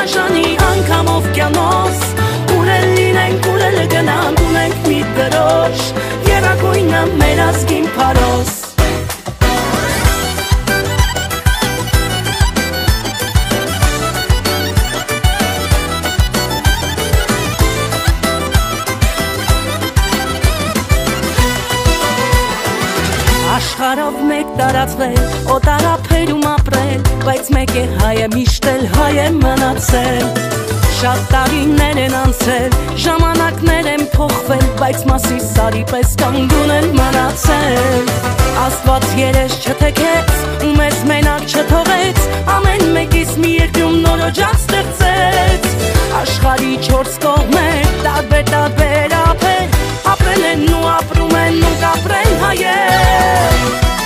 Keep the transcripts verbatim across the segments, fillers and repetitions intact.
բաժանի անգամ օվկիանոս, ուր էլ լինենք, ուր էլ գնանք, ունենք մի դրոշ, երագույնը մեր ազգին փարոս։ Աշխարհով մեկ տարածվել, օտարափերում ապրել, բայց մեկ է հայը միշտ էլ հայ է մնացել։ Շատ տարիներ են անցել, ժամանակներ են փոխվել, բայց մասի սարի պես կանգուն են մնացել։ Աստված երես չթեքեց, ու մեզ մենակ չթողեց, ամեն մեկից մի երկրում նորոջակ ստեղծեց։ Աշխարհի չորս կողմեր, տարբեր տարբեր ափեր, ապրել են ու ապրում են ու կապրեն հայեր։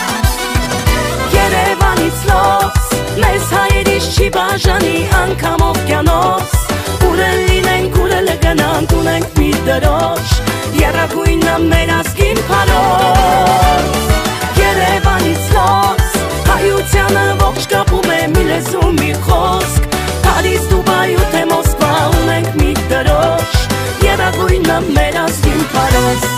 Երևանից լոց, մեզ հայերից չի բաժանի անգամ օվկիանոս, ուր էլ լինենք, ուր էլ գնանք, ունենք մի դրոշ, երագույնը մեր ազգին փարոս։ Երևանից լոց, հայությանը ողջ կապում է մի լեզու մի խոսք, Փարիզ, Դուբայ ու թե Մոսկվա ունենք մի դրոշ, երագույնը մեր ազգին փարոս։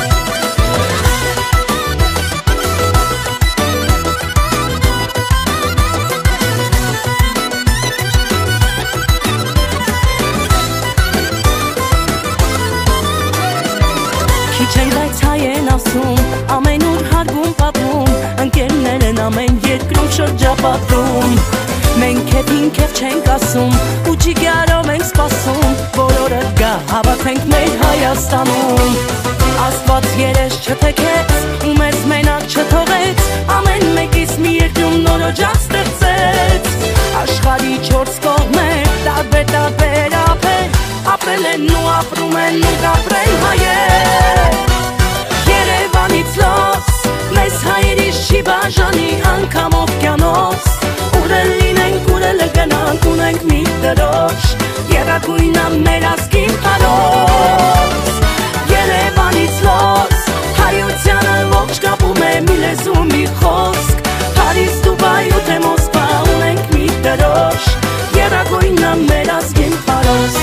Քիչ են բայց հայ են ասում, ամենուր հարգում պատմում, ընկերներ են ամեն երկրում շրջապատում։ Մենք քեթին քեթ չենք ասում, ու ճիգարով ենք սպասում, որ օրը գա հավաքենք մեր Հայաստանում։ Աստված երես չթեքեց, ու մեզ մենակ չթողեց, ամեն մեկից մի երկրում նորոջակ ստեղծեց։ Աշխարհի չորս կողմեր, տարբեր տարբեր ափեր, ապրել են ու ապրում են ու կապրեն հայեր։ Երևանից լոց, մեզ հայերից չի բաժանի անգամ օվկիանոս, ուր էլ լինենք, ուր էլ գնանք, ունենք մի դրոշ, երագույնը մեր ազգին փարոս։ Երևանից լոց, հայությանը ողջ կապում է մի լեզու մի խոսք, Փարիզ, Դուբայ ու թե Մոսկվա ունենք մի դրոշ, երագույնը մեր ազգին փարոս։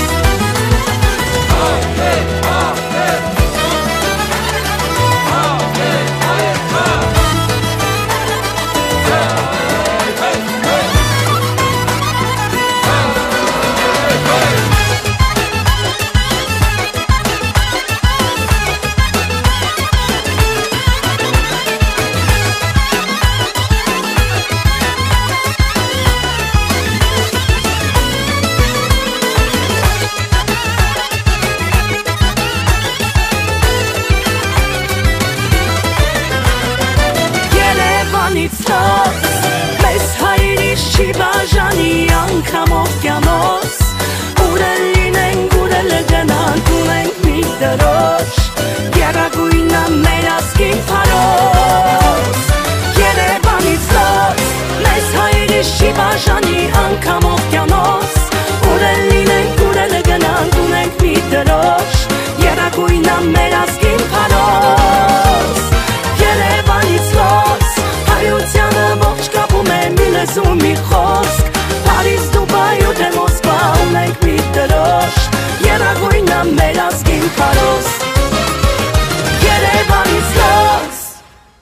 Մեզ հայերից չի բաժանի անգամ օվկիանոս, ուր էլ լինենք, ուր էլ գնանք, ունենք մի դրոշ, երագույնը մեր ազգին փարոս։